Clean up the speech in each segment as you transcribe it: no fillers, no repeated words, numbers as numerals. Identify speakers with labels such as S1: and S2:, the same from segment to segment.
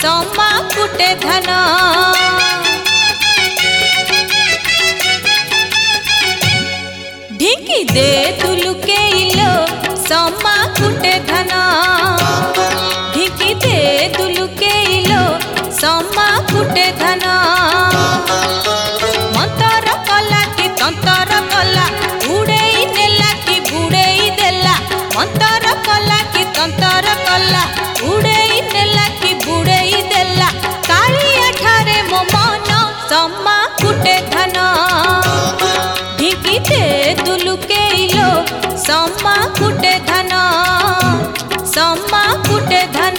S1: समा फुटे धन ढिंकी दे तुलुके इलो समा फुटे धन ढिंकी दे तुलुके इलो समा फुटे धन मंतर कला कि तंतर कला उड़ेई नेला कि बुड़ेई देला मंतर कला कि तंतर कला उड़ेई नेला कि बुड़ेई देला कालिया ठारे मो मन समा फुटे धन ढिंकी दे तुलुके इलो समा फुटे धन समा फुटे धन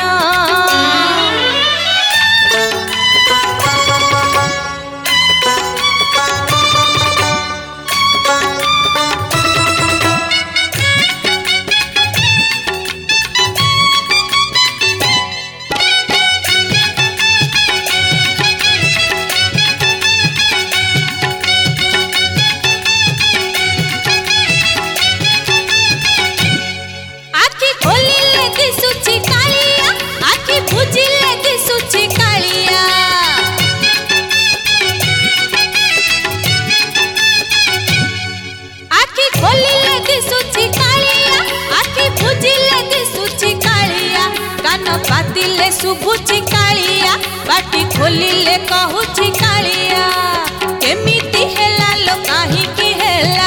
S1: पातिले शुभुची कालिया बाटी खोलिले कहूची कालिया केमिति हेला लो काहीकि हेला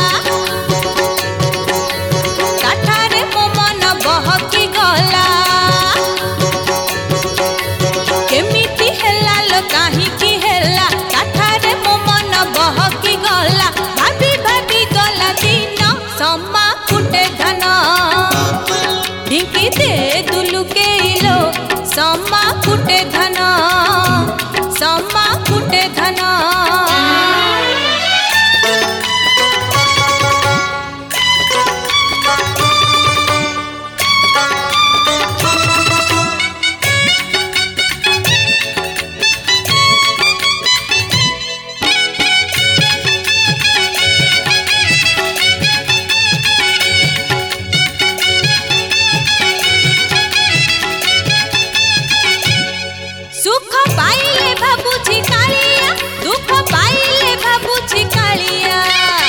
S1: काठारे मो मन बहकी गला केमिति हेला लो काहीकि हेला काठारे मो मन बहकी गला भाभी भाभी गला दिन समा फुटे धन ढिंकी दे तुलुके इलो समा फुटे धन समा फुटे धन सुख पाइले भाबुची कालिया दुख पाइले भाबुची कालिया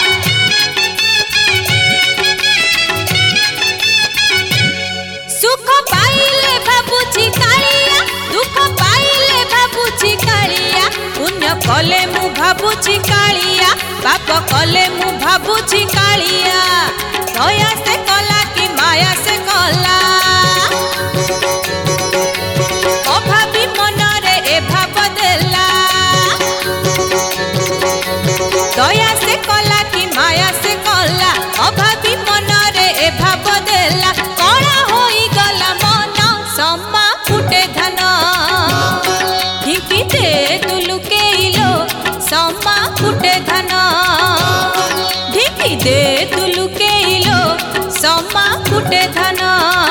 S1: सुख पाइले भाबुची कालिया दुख पाइले भाबुची कालिया पुण्य कले मु भाबुची कालिया पाप कले मु भाबुची कालिया दया से कला कि माया से कला अभावी मनरे ए भाव देला दया से कला कि माया से कला अभावी मनरे ए भाव देला कला होई गला मन समा फुटे धन ढिंकी दे तुलुके इलो समा फुटे धन ढिंकी दे तुलुके इलो समा फुटे धन।